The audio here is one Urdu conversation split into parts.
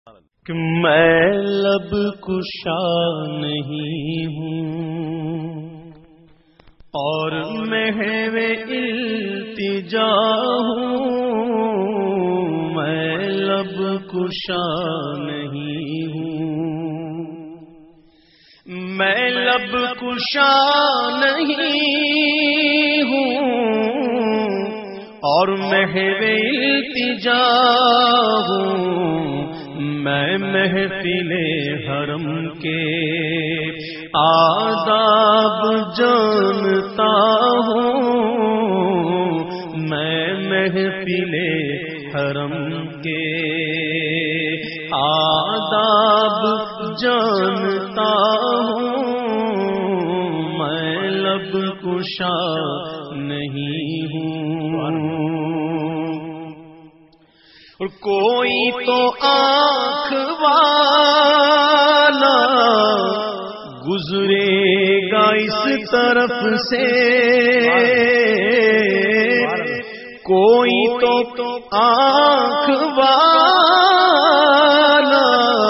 کہ میں لب کشا نہیں ہوں اور محو التجا ہوں، میں لب کشا نہیں ہوں، میں لب کشا نہیں ہوں اور محو التجا ہوں، میں محفل حرم کے آداب جانتا ہوں، میں محفل حرم کے آداب جانتا ہوں، میں لب کشا نہیں ہوں، اور کوئی تو آنکھ والا گزرے گا اس طرف سے، کوئی تو آنکھ والا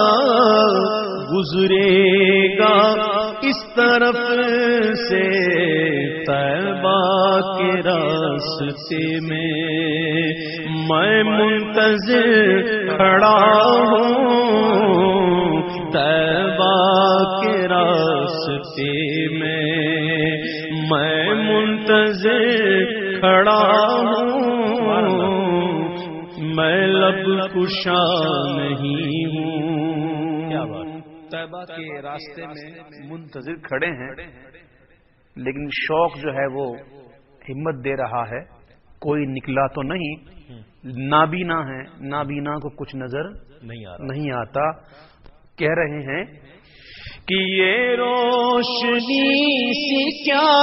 گزرے گا اس طرف سے، طیبہ کے راستے میں منتظر کھڑا ہوں، طیبہ کے راستے میں منتظر کھڑا ہوں، میں لب کشا نہیں ہوں۔ کیا بات، طیبہ کے راستے میں منتظر کھڑے ہیں، لیکن شوق جو ہے وہ ہمت دے رہا ہے، کوئی نکلا تو نہیں، نابینا ہے، نابینا کو کچھ نظر نہیں آتا۔ کہہ رہے ہیں کہ یہ روشنی سی کیا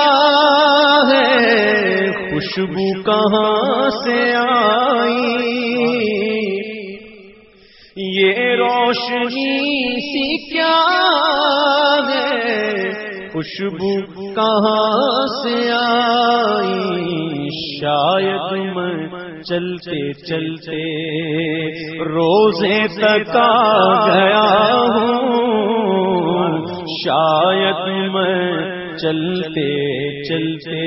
ہے، خوشبو کہاں سے آئی، یہ روشنی سی کیا ہے، خوشبو کہاں سے آئی، شاید میں چلتے چلتے روزے تک آ گیا ہوں، شاید میں چلتے چلتے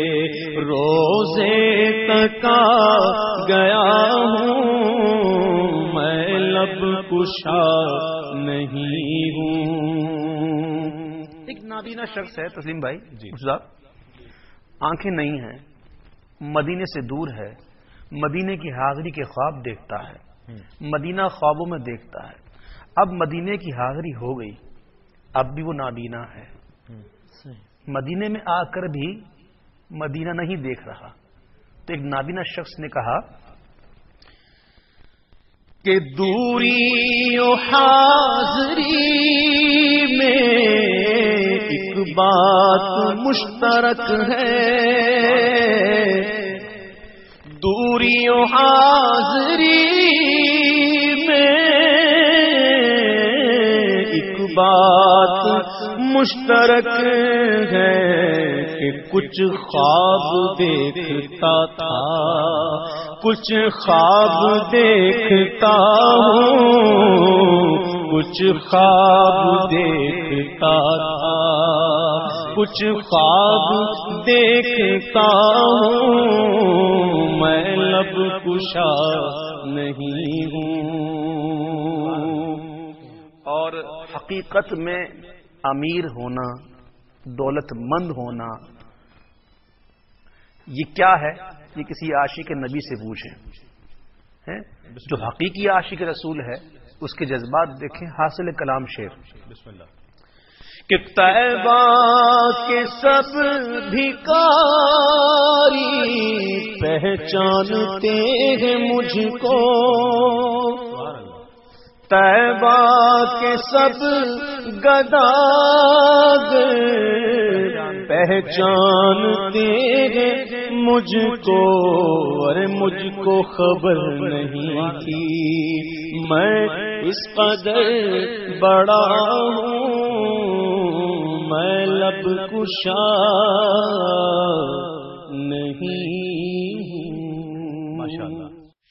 روزے تک آ گیا ہوں، میں لب کشا نہیں ہوں۔ ایک نابینا شخص ہے تسلیم بھائی جی، آنکھیں نہیں ہیں، مدینے سے دور ہے، مدینے کی حاضری کے خواب دیکھتا ہے، مدینہ خوابوں میں دیکھتا ہے، اب مدینے کی حاضری ہو گئی، اب بھی وہ نابینا ہے، مدینے میں آ کر بھی مدینہ نہیں دیکھ رہا۔ تو ایک نابینا شخص نے کہا کہ دوری و حاضری میں ایک بات مشترک ہے، دوری و حاضری میں ایک بات مشترک ہے، کہ کچھ خواب دیکھتا تھا، کچھ خواب دیکھتا ہوں، کچھ خواب دیکھتا تھا، کچھ خواب دیکھتا ہوں، میں لب کشا نہیں ہوں۔ اور حقیقت میں امیر ہونا، دولت مند ہونا، یہ کیا ہے؟ یہ کسی عاشق نبی سے پوچھیں، جو حقیقی عاشق رسول ہے اس کے جذبات دیکھیں۔ حاصل کلام شعر بسم اللہ۔ کہ طیبہ کے سب بھکاری پہچانتے ہیں مجھ کو، طیبہ کے سب گداگ پہچانتے ہیں مجھ کو، اور مجھ کو خبر نہیں تھی میں اس قدر بڑا ہوں، میں لب کشا نہیں ہوں۔ ماشاءاللہ۔